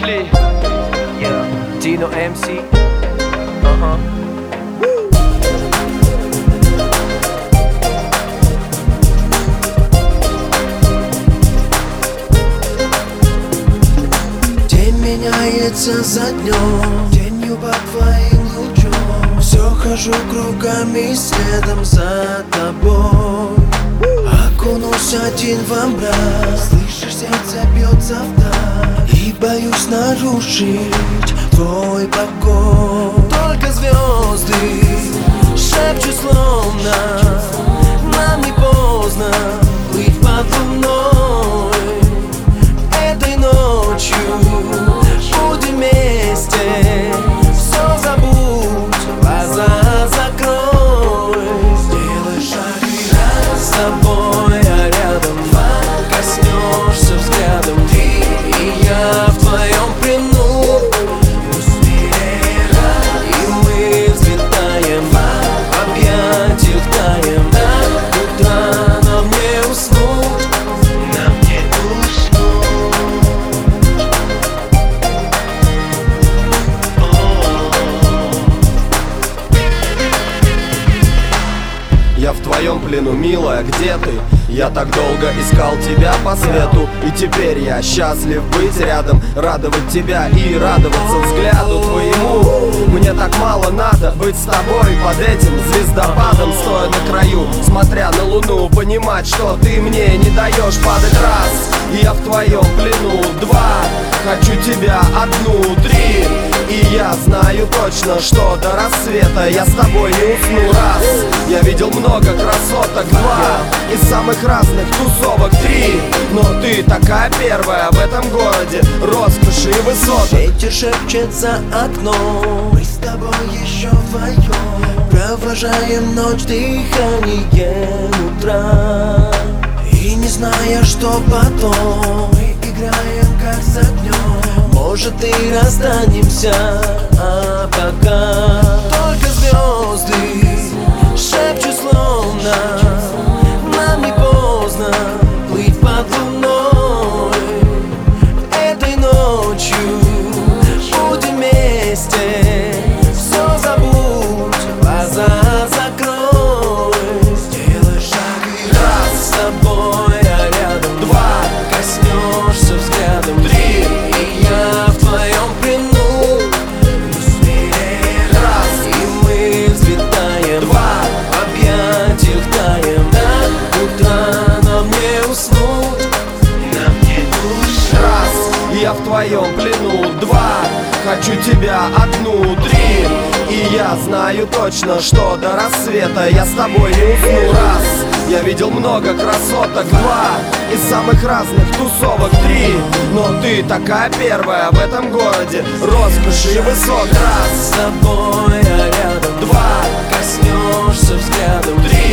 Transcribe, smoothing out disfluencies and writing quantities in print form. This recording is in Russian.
Пошли. Dino MC. День меняется за днем, тенью под твоим лучом. Все хожу кругами следом за тобой. Окунусь один во мрак, слышишь, сердце бьется вдаль, и боюсь нарушить твой покой. Только звезды шепчут словно нам не поздно быть под луной. Этой ночью будем вместе, все забудь, глаза закрой. Сделай шаг и раз с тобой я рядом, коснешься взглядом ты и я в твоем плену. И мы взлетаем, в объятиях таем. До утра нам не уснуть, нам не уснуть. Я в твоем плену, милая, где ты? Я так долго искал тебя по свету, и теперь я счастлив быть рядом, радовать тебя и радоваться взгляду твоему. Мне так мало надо быть с тобой под этим звездопадом, стоя на краю, смотря на луну, понимать, что ты мне не даешь падать. Раз, я в твоем плену. Два, хочу тебя. Одну, три, и я знаю точно, что до рассвета я с тобой не усну. Раз, я видел много красоток. Два, из самых разных тусовок. Три, но ты такая первая в этом городе роскоши и высоток. Ветер шепчет за окном, мы с тобой еще вдвоем провожаем ночь дыханием утра. И не зная, что потом, мы играем как за днем. Может и расстанемся, а пока только звезды шепчут словно нам не поздно плыть под луной. Этой ночью будем вместе, все забудь, глаза закрой. Сделай шаг и раз с тобой я рядом. Два, коснешься взглядом. Три, и я в твоем плену. Раз, и мы взлетаем. Два, в объятиях таем. До утра нам не уснуть, нам не уснуть. Раз, я в твоем плену. Два, хочу тебя. Одну, три, и я знаю точно, что до рассвета я с тобой не усну. Раз, я видел много красоток. Два, из самых разных тусовок. Три, но ты такая первая в этом городе роскоши и высот. Раз, С тобой я рядом. два, Коснешься взглядом. три,